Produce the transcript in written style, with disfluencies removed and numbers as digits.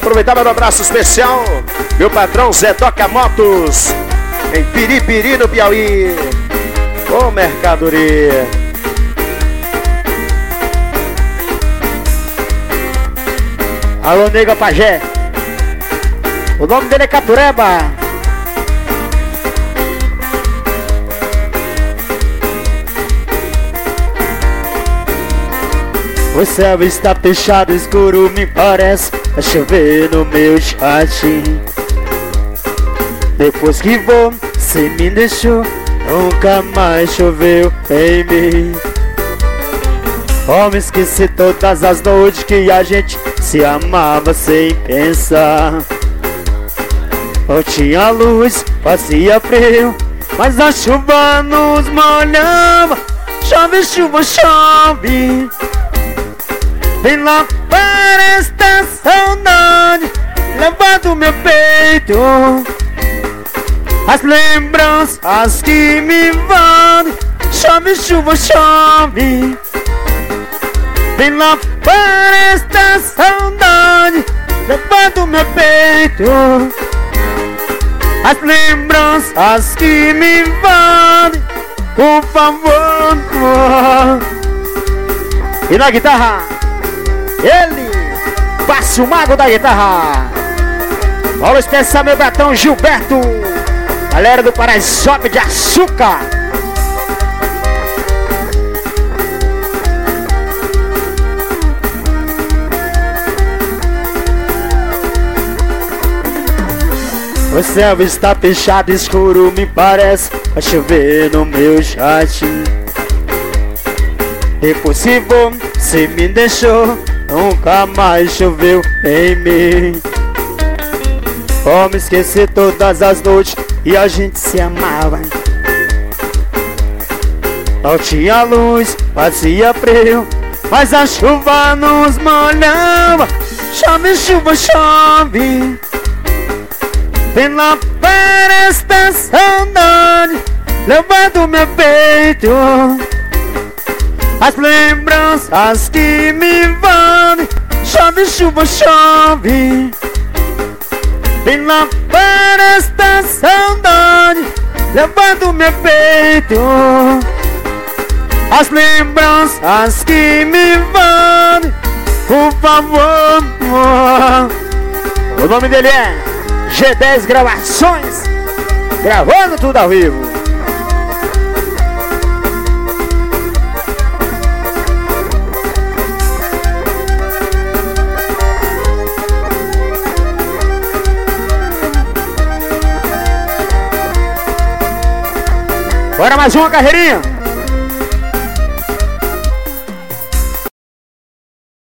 Aproveitar para um abraço especial, meu patrão Zé Toca Motos, em Piripiri, no Piauí. Ô, mercadoria. Alô, nega Pajé. O nome dele é Catureba. O céu está fechado, escuro, me parece. Vai chover no meu jardim. Depois que você me deixou, nunca mais choveu em mim. Como esqueci todas as noites que a gente se amava sem pensar. Não tinha luz, fazia frio, mas a chuva nos molhava. Chove, chuva, chove. Vem lá para esta saudade, levando meu peito. As lembranças que me invadem. Chove, chuva, chove. Vem lá para esta saudade, levando meu peito. As lembranças que me invadem, por favor. E na guitarra, ele, passe o mago da guitarra. Olha especial meu gatão Gilberto, galera do Paraisópolis de Açúcar. O céu está fechado, escuro, me parece. Vai chover no meu jardim. Depois que você me deixou, nunca mais choveu em mim. Como esquecer todas as noites e a gente se amava. Não tinha luz, fazia frio, mas a chuva nos molhava. Chove, chuva, chove. Vem lá para esta saudade, levando meu peito. As lembranças que me invadem. Chove, chuva, chove. Vem lá para esta saudade, levando meu peito. As lembranças que me invadem, por favor. O nome dele é G10 Gravações, gravando tudo ao vivo. Bora mais uma carreirinha.